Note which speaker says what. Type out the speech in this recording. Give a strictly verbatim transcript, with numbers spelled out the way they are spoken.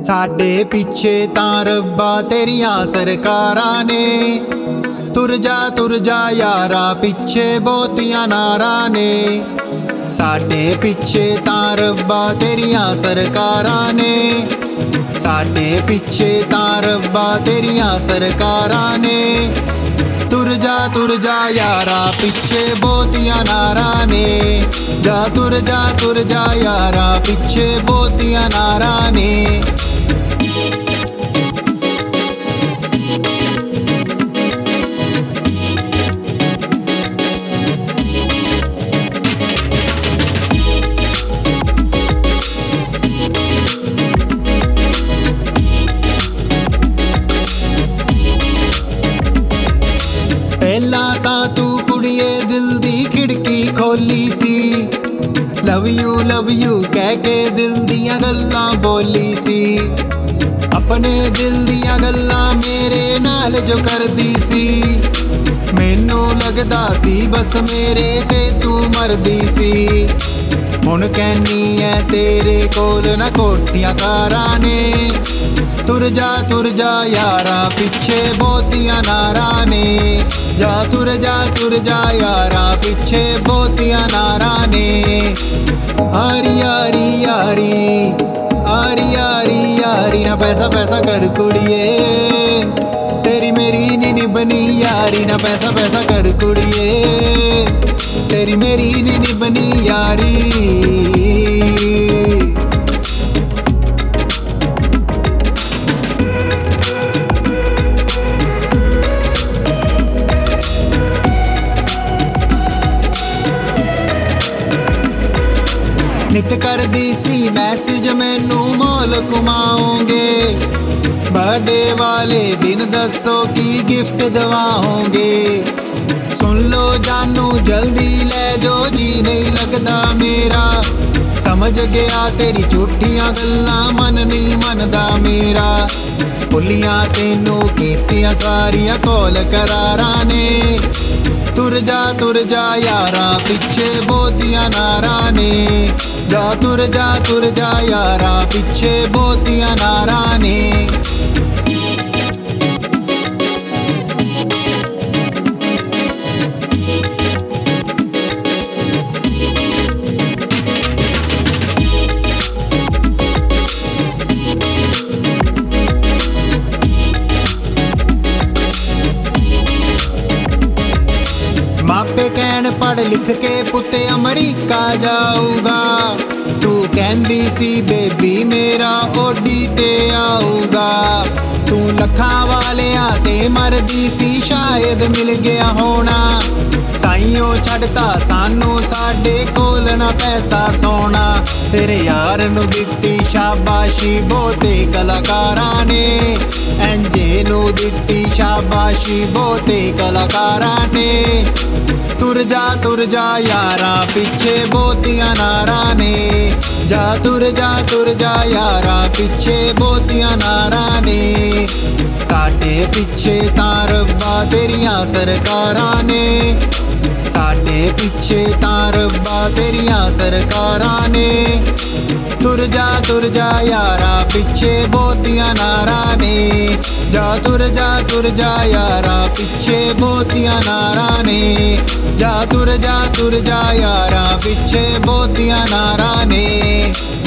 Speaker 1: साडे पिछे तां रब्बा तेरियां सरकारां ने। तुर जा तुर जा यारा पिछे बहुतियां नारां ने। साडे पिछे तां रब्बा तेरियां सरकारां ने। साडे पिछे तां रब्बा तेरियां सरकारां ने। तुर जा तुर जा यारा पिछे बहुतियां नारां ने। जा तुर जा तुर जा यारा पिछे बहुतियां नारां ने। पहला तां तू कुड़िए दिल दी खिड़की खोली सी। लव यू लव यू कह के दिल दियां गल्लां बोली सी। अपने दिल दियां गल्लां मेरे नाल जो करदी सी। मैनू लगदा सी बस मेरे ते तू मरदी सी। हुण कहनी है तेरे कोल ना कोठियां कारां ने। तुर जा तुर जा यारा पिछे बहुतियां नारां ने। जा तुर जा तुर जा यारा पिछे बहुतियां नारां ने। आरी यारी यारी आरी यारी यारी ना पैसा पैसा कर कुड़िए। तेरी मेरी नी निभनी यारी ना पैसा पैसा कर कुड़िए। तेरी मेरी नी निभनी यारी। नित कर दी सी मैसेज मैनू मॉल घुमाओगे। बर्थडे वाले दिन दसो की गिफ्ट दवाओगे। सुन लो जानू जल्दी ले जो जी नहीं लगता मेरा। समझ गया तेरी झूठियां गल्लां मन नहीं मनदा मेरा। भुलियां तेनू कीतियां सारियां कॉल करारां ने। तुर जा तुर जा यारा पिछे बहुतियां नारां ने। जा तुर जा तुर जा यारा पिछे बहुतियां नारां ने। मापे कहन पढ़ लिख के पुते अमरीका जाऊगा। तू कहंदी सी बेबी मेरा ओडी ते आऊगा। तू लखां वालियां ते मरदी सी शायद मिल गया होना। ताइयों छड़ता सानू साडे कोल ना पैसा सोना। तेरे यार नू दित्ती शाबाशी बहुते कलाकारां ने। एंजे नू दित्ती शाबाशी बहुते कलाकारां ने। तुर जा तुर जा यारा पिछे बहुतियां नारां ने। जा तुर जा तुर जा यारा पिछे बहुतियां नारां ने। साडे पिछे तां रब्बा तेरियां सरकारां ने। साडे पिछे तां रब्बा तेरियां सरकारां ने। तुर जा तुर जा यारा पिछे बहुतियां नारां ने। जा तुर जा तुर जा यारा पिछे बहुतियां नारां ने। जा तुर जा तुर जा यारा पिछे बहुतियां नारां ने।